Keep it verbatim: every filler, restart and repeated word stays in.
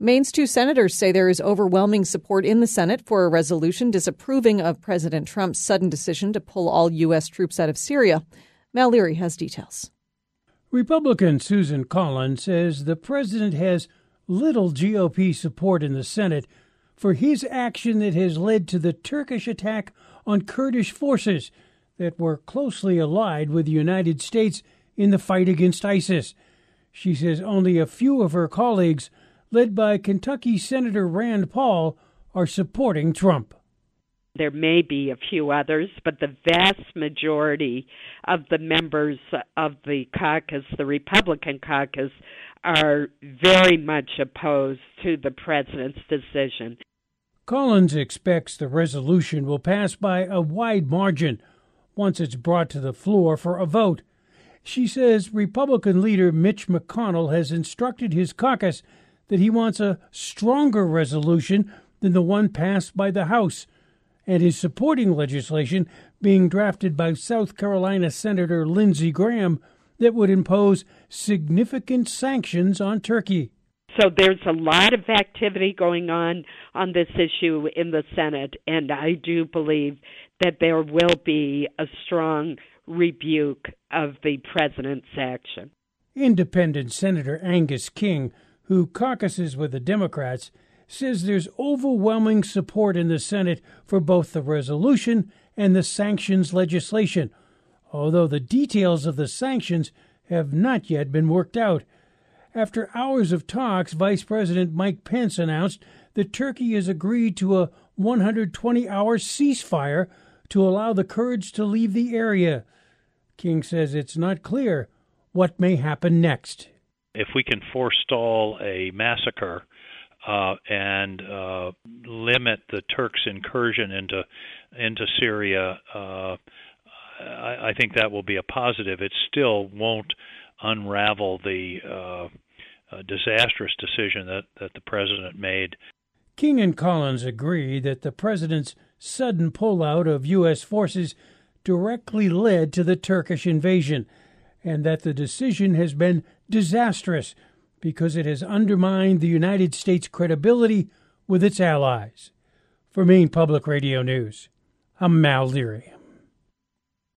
Maine's two senators say there is overwhelming support in the Senate for a resolution disapproving of President Trump's sudden decision to pull all U S troops out of Syria. Mal Leary has details. Republican Susan Collins says the president has little G O P support in the Senate for his action that has led to the Turkish attack on Kurdish forces that were closely allied with the United States in the fight against ISIS. She says only a few of her colleagues, led by Kentucky Senator Rand Paul, are supporting Trump. There may be a few others, but the vast majority of the members of the caucus, the Republican caucus, are very much opposed to the president's decision. Collins expects the resolution will pass by a wide margin once it's brought to the floor for a vote. She says Republican leader Mitch McConnell has instructed his caucus that he wants a stronger resolution than the one passed by the House, and is supporting legislation being drafted by South Carolina Senator Lindsey Graham that would impose significant sanctions on Turkey. So there's a lot of activity going on on this issue in the Senate, and I do believe that there will be a strong rebuke of the president's action. Independent Senator Angus King, who caucuses with the Democrats, says there's overwhelming support in the Senate for both the resolution and the sanctions legislation, although the details of the sanctions have not yet been worked out. After hours of talks, Vice President Mike Pence announced that Turkey has agreed to a one hundred twenty hour ceasefire to allow the Kurds to leave the area. King says it's not clear what may happen next. If we can forestall a massacre uh, and uh, limit the Turks' incursion into into Syria, uh, I, I think that will be a positive. It still won't unravel the uh, uh, disastrous decision that, that the president made. King and Collins agree that the president's sudden pullout of U S forces directly led to the Turkish invasion, and that the decision has been disastrous because it has undermined the United States' credibility with its allies. For Maine Public Radio News, I'm Mal Leary.